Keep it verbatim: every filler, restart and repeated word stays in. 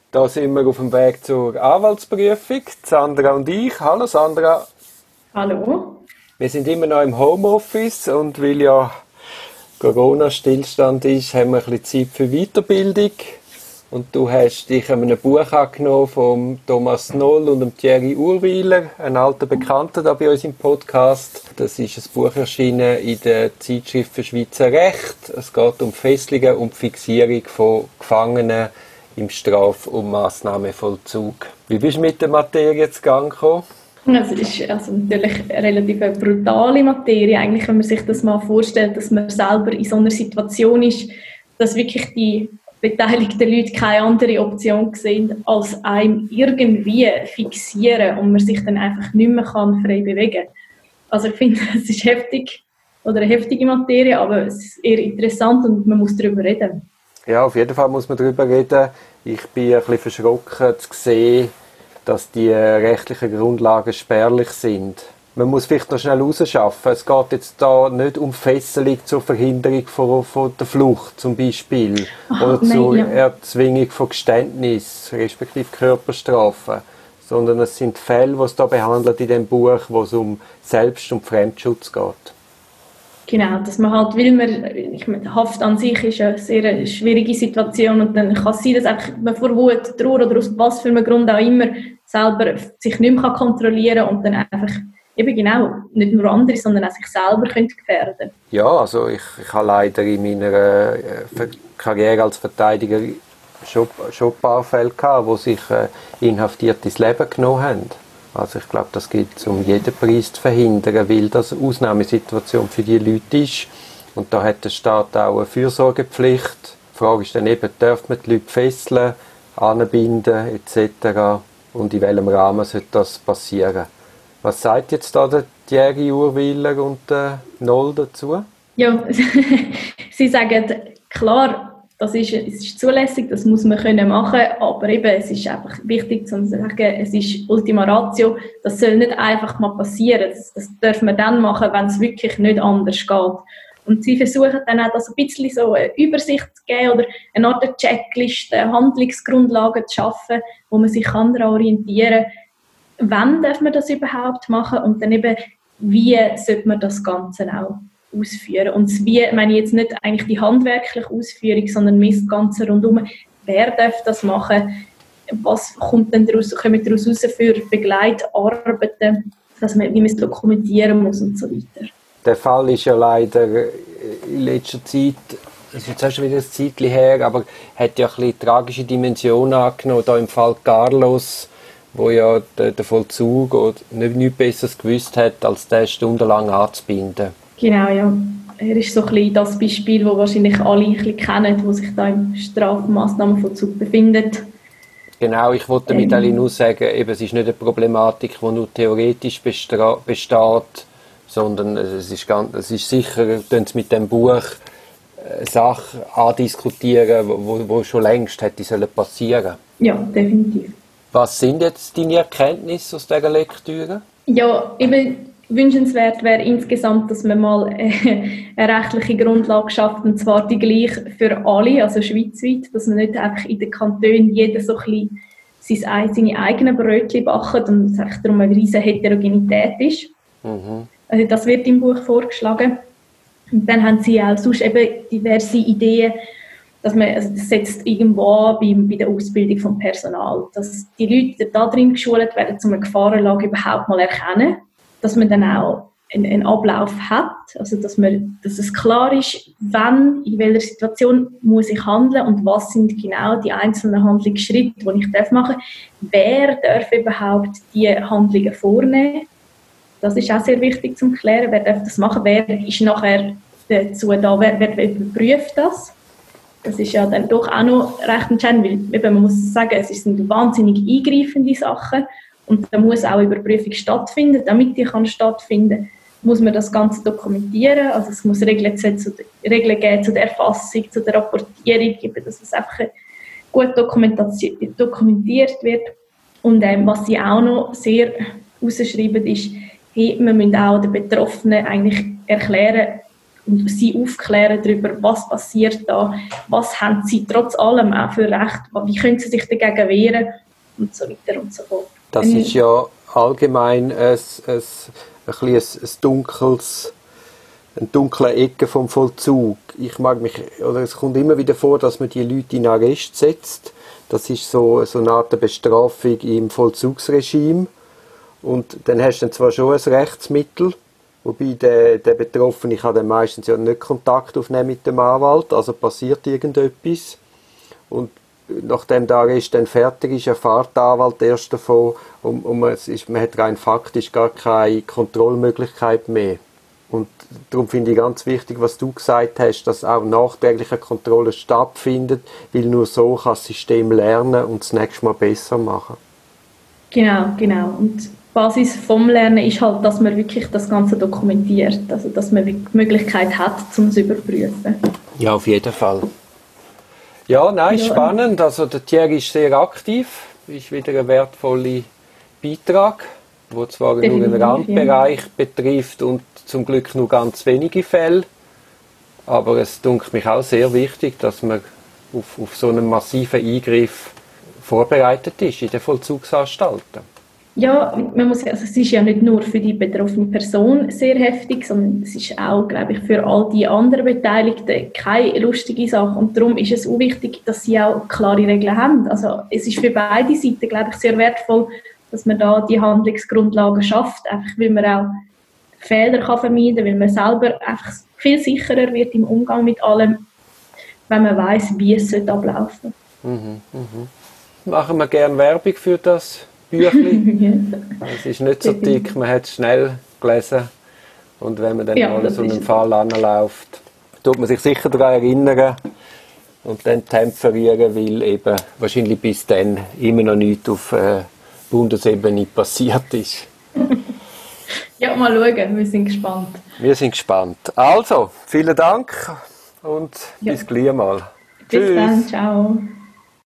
Da sind wir auf dem Weg zur Anwaltsprüfung, Sandra und ich. Hallo Sandra. Hallo. Wir sind immer noch im Homeoffice und weil ja Corona-Stillstand ist, haben wir ein bisschen Zeit für Weiterbildung. Und du hast dich einem Buch angenommen von Thomas Noll und dem Thierry Urwyler, ein alter Bekannter da bei uns im Podcast. Das ist ein Buch erschienen in der Zeitschrift für Schweizer Recht. Es geht um Fesselungen und Fixierung von Gefangenen im Straf- und Massnahmenvollzug. Wie bist du mit der Materie zu Gang gekommen? Es ist also natürlich eine relativ brutale Materie, eigentlich, wenn man sich das mal vorstellt, dass man selber in so einer Situation ist, dass wirklich die beteiligten Leute keine andere Option sehen, als einem irgendwie fixieren und man sich dann einfach nicht mehr kann frei bewegen kann. Also ich finde, es ist heftig oder eine heftige Materie, aber es ist eher interessant und man muss darüber reden. Ja, auf jeden Fall muss man darüber reden. Ich bin ein bisschen verschrocken zu sehen, dass die rechtlichen Grundlagen spärlich sind. Man muss vielleicht noch schnell rausschaffen. Es geht jetzt da nicht um Fesselung zur Verhinderung von, von der Flucht zum Beispiel. Ach, oder nein, zur ja. Erzwingung von Geständnis, respektive Körperstrafen. Sondern es sind Fälle, die es da behandelt in dem Buch, wo es um Selbst- und Fremdschutz geht. Genau, dass man halt, weil man, ich meine, Haft an sich ist eine sehr schwierige Situation und dann kann es sein, dass einfach man vor Wut, Trauer oder aus was für einem Grund auch immer selber sich nicht mehr kontrollieren kann und dann einfach eben genau, nicht nur andere, sondern auch sich selber könnte gefährden. Ja, also ich, ich habe leider in meiner äh, Karriere als Verteidiger schon, schon ein paar Fälle gehabt, wo sich äh, Inhaftierte ins Leben genommen haben. Also ich glaube, das gilt um jeden Preis zu verhindern, weil das eine Ausnahmesituation für die Leute ist. Und da hat der Staat auch eine Fürsorgepflicht. Die Frage ist dann eben, darf man die Leute fesseln, anbinden et cetera. Und in welchem Rahmen sollte das passieren? Was sagt jetzt da der Thierry Urwyler und der Noll dazu? Ja, sie sagen, klar, das ist, es ist zulässig, das muss man können machen, aber eben, es ist einfach wichtig zu sagen, es ist Ultima Ratio, das soll nicht einfach mal passieren, das, das dürfen wir dann machen, wenn es wirklich nicht anders geht. Und sie versuchen dann auch, das ein bisschen so eine Übersicht zu geben oder eine Art Checkliste, Handlungsgrundlagen zu schaffen, wo man sich daran orientieren kann, wann darf man das überhaupt machen und dann eben, wie sollte man das Ganze auch ausführen. Und das Wie meine ich jetzt nicht eigentlich die handwerkliche Ausführung, sondern das Ganze rundum. Wer darf das machen? Was kommt denn daraus, kommen daraus raus für Begleitarbeiten, dass man, wie man es dokumentieren muss und so weiter. Der Fall ist ja leider in letzter Zeit, es ist jetzt auch schon wieder ein Zeitchen her, aber hat ja ein bisschen tragische Dimensionen angenommen, da im Fall Carlos, wo ja der, der Vollzug nicht, nichts Besseres gewusst hat, als den stundenlang anzubinden. Genau, ja. Er ist so ein bisschen das Beispiel, das wahrscheinlich alle ein bisschen kennen, die sich da im Strafmassnahmenvollzug befinden. Genau, ich wollte damit ähm. nur sagen, eben, es ist nicht eine Problematik, die nur theoretisch bestra- besteht, sondern es ist, ganz, es ist sicher, dass sie mit dem Buch eine Sache andiskutieren, wo, wo schon längst hätte passieren sollen. Ja, definitiv. Was sind jetzt deine Erkenntnisse aus dieser Lektüre? Ja, eben wünschenswert wäre insgesamt, dass man mal eine rechtliche Grundlage schafft, und zwar die gleiche für alle, also schweizweit, dass man nicht einfach in den Kantonen jeder so ein bisschen seine eigenen Brötchen backt und es echt darum eine riesige Heterogenität ist. Mhm. Also das wird im Buch vorgeschlagen. Und dann haben sie auch sonst eben diverse Ideen, dass man, also das setzt irgendwo an bei, bei der Ausbildung vom Personal, dass die Leute da drin geschult werden, um eine Gefahrenlage überhaupt mal erkennen, dass man dann auch einen, einen Ablauf hat, also dass, man, dass es klar ist, wann, in welcher Situation muss ich handeln und was sind genau die einzelnen Handlungsschritte, die ich darf machen darf. Wer darf überhaupt die Handlungen vornehmen? Das ist auch sehr wichtig zu klären, wer darf das machen, wer ist nachher dazu da, wer, wer überprüft das. Das ist ja dann doch auch noch recht entscheidend, weil eben, man muss sagen, es sind wahnsinnig eingreifende Sachen und da muss auch Überprüfung stattfinden. Damit die kann stattfinden, muss man das Ganze dokumentieren. Also es muss Regeln, zu, Regeln geben zu der Erfassung, zu der Rapportierung, dass es einfach gut dokumentiert wird. Und ähm, was sie auch noch sehr rausschreiben, ist, hey, man muss auch den Betroffenen eigentlich erklären, und sie aufklären darüber, was passiert da, was haben sie trotz allem auch für Recht, wie können sie sich dagegen wehren und so weiter und so fort. Das ähm, ist ja allgemein ein, ein, ein, ein, ein dunkles, eine dunkle Ecke vom Vollzug. Ich mag mich, oder es kommt immer wieder vor, dass man die Leute in Arrest setzt. Das ist so, so eine Art Bestrafung im Vollzugsregime. Und dann hast du dann zwar schon ein Rechtsmittel, wobei der, der Betroffene kann dann meistens ja nicht Kontakt aufnehmen mit dem Anwalt, also passiert irgendetwas. Und nachdem der Arrest dann fertig ist, erfährt der Anwalt erst davon und, und man, ist, man hat rein faktisch gar keine Kontrollmöglichkeit mehr. Und darum finde ich ganz wichtig, was du gesagt hast, dass auch nachträgliche Kontrolle stattfindet, weil nur so kann das System lernen und das nächste Mal besser machen. Genau, genau. Und die Basis vom Lernen ist halt, dass man wirklich das Ganze dokumentiert, also dass man die Möglichkeit hat, um es zu überprüfen. Ja, auf jeden Fall. Ja, nein, ja. Spannend. Also der Thierry ist sehr aktiv, ist wieder ein wertvoller Beitrag, der zwar Definitiv, nur einen Randbereich ja. betrifft und zum Glück nur ganz wenige Fälle, aber es dünkt mich auch sehr wichtig, dass man auf, auf so einen massiven Eingriff vorbereitet ist in den Vollzugsanstalten. Ja, man muss, also es ist ja nicht nur für die betroffene Person sehr heftig, sondern es ist auch, glaube ich, für all die anderen Beteiligten keine lustige Sache. Und darum ist es auch wichtig, dass sie auch klare Regeln haben. Also es ist für beide Seiten, glaube ich, sehr wertvoll, dass man da die Handlungsgrundlagen schafft, einfach weil man auch Fehler kann vermeiden kann, weil man selber einfach viel sicherer wird im Umgang mit allem, wenn man weiss, wie es ablaufen sollte. Mhm, mhm. Machen wir gerne Werbung für das Büchlein. Es ist nicht so dick, man hat es schnell gelesen. Und wenn man dann ja, mal so einen Fall anläuft, tut man sich sicher daran erinnern und dann temperieren, weil eben wahrscheinlich bis dann immer noch nichts auf äh, Bundesebene passiert ist. Ja, mal schauen, wir sind gespannt. Wir sind gespannt. Also, vielen Dank und ja. bis gleich mal. Bis Tschüss. Dann, ciao.